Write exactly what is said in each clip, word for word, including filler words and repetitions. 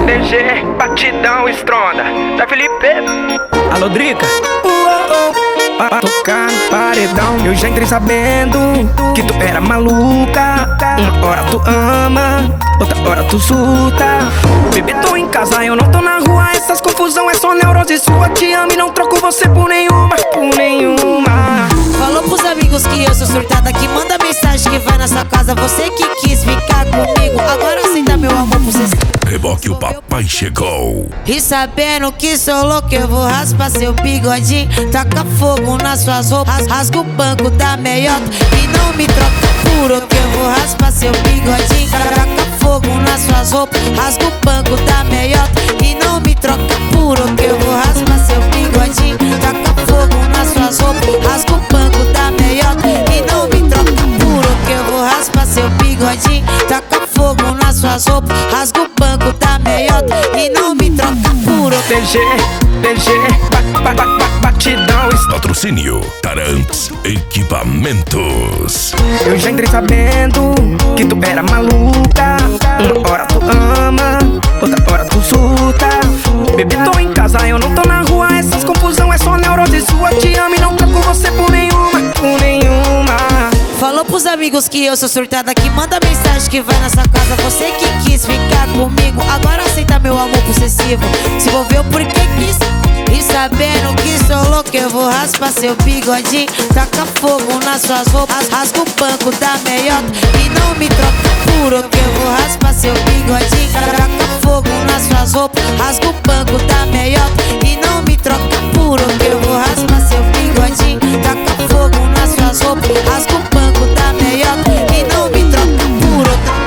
D G, batidão estronda. Da Felipe. Alô, Drica. Pra tocar no paredão. Eu já entrei sabendo que tu era maluca. Uma hora tu ama, outra hora tu surta. Bebê, tô em casa, eu não tô na rua. Essas confusão é só neurose sua. Te amo e não troco você por nenhuma, por nenhuma. Falou pros amigos que eu sou surtada, que manda mensagem que vai na sua casa. Você que quis ficar comigo, agora aceita meu amor por você. Reboque, o papai chegou. E sabendo que sou louco, eu vou raspar seu bigodinho. Taca fogo nas suas roupas, rasga o banco da meiota. E não me troca por outro, eu vou raspar seu bigodinho. Taca fogo nas suas roupas, rasga o banco da meiota. E não me troca por outro, eu vou raspar seu bigodinho. Taca fogo nas suas roupas, rasga o banco da meiota. E não me troca por outro, eu vou raspar seu bigodinho. Taca fogo nas suas roupas, rasga o banco da meiota. E não me troca por outro. D G, D G, ba, ba, ba, batidão. Patrocínio Tarantes Equipamentos. Eu já entrei sabendo que tu era maluca. Uma hora tu ama, outra hora tu surta. Bebê, tô em casa, eu não tô na rua. Essas confusão é só neurose sua. Te amo e não troco você por nenhuma, por nenhuma. Falou pros amigos que eu sou surtada, que manda mensagem que vai na sua casa. Você que quis ficar comigo, agora aceita meu amor possessivo. Se envolveu porque quis. E sabendo que sou louco, eu vou raspar seu bigodinho. Taca fogo nas suas roupas, rasga o banco da meiota. E não me troca por outro, eu vou raspar seu bigodinho. Taca fogo nas suas roupas, rasga o banco da meiota. E não me troca por outro, eu vou raspar seu bigodinho. Taca fogo nas suas roupas, rasga o banco da meiota. E não me troca por outro.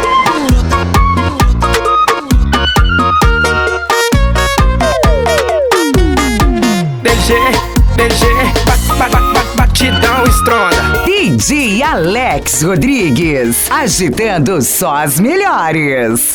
D G, D G, ba, ba, ba, batidão estronda. D J Alex Rodrigues, agitando só as melhores.